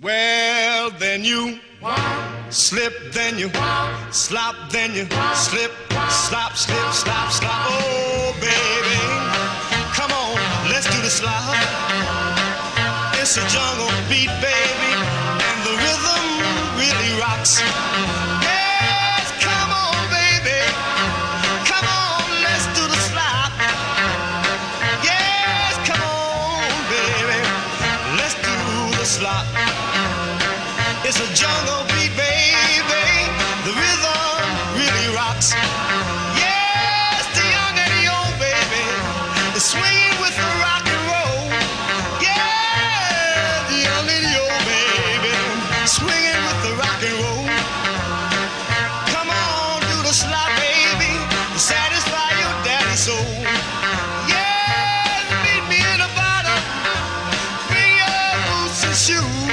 Well, then you slip, then you slop, then you slip, slop, slip, slop, slop. Oh, baby, come on, let's do the slop. It's a jungle beat, baby, and the rhythm really rocks. Yes, come on, baby, come on, let's do the slop. Yes, come on, baby, let's do the slop. It's a jungle beat, baby, the rhythm really rocks. Yes, the young and the old, baby, is swinging with the rock and roll. Yeah, the young and the old, baby, swinging with the rock and roll. Come on, do the slop, baby, to satisfy your daddy's soul. Yeah, meet me in the bottom, bring your boots and shoes.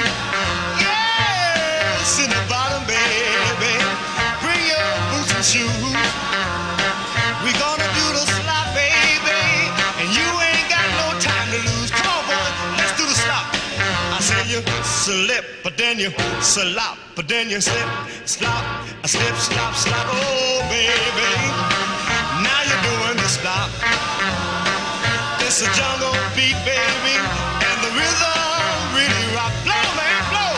In the bottom, baby, bring your boots and shoes. We gonna do the slop, baby, and you ain't got no time to lose. Come on, boy, let's do the slop. I say you slip, but then you slop, but then you slip, slop, I slip, slop, slop. Oh, baby, now you're doing the slop. It's a jungle beat, baby, and the rhythm really rock. Blow, man, blow.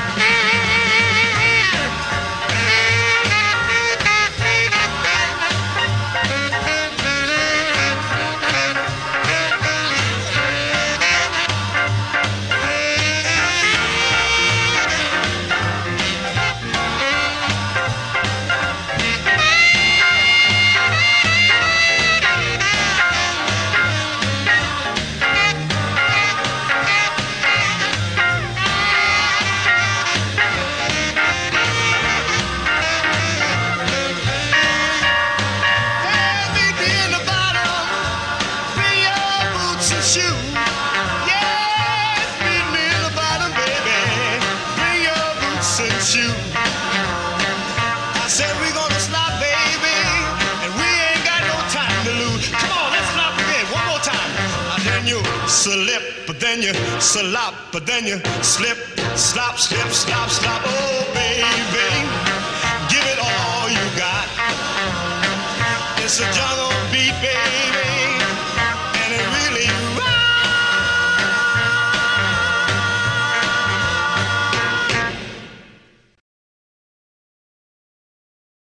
I said we're gonna slop, baby, and we ain't got no time to lose. Come on, let's slop again, one more time. Then you slip, but then you slop, but then you slip, slop, slip, slop, slop. Oh, baby, give it all you got. It's a jungle beat, baby.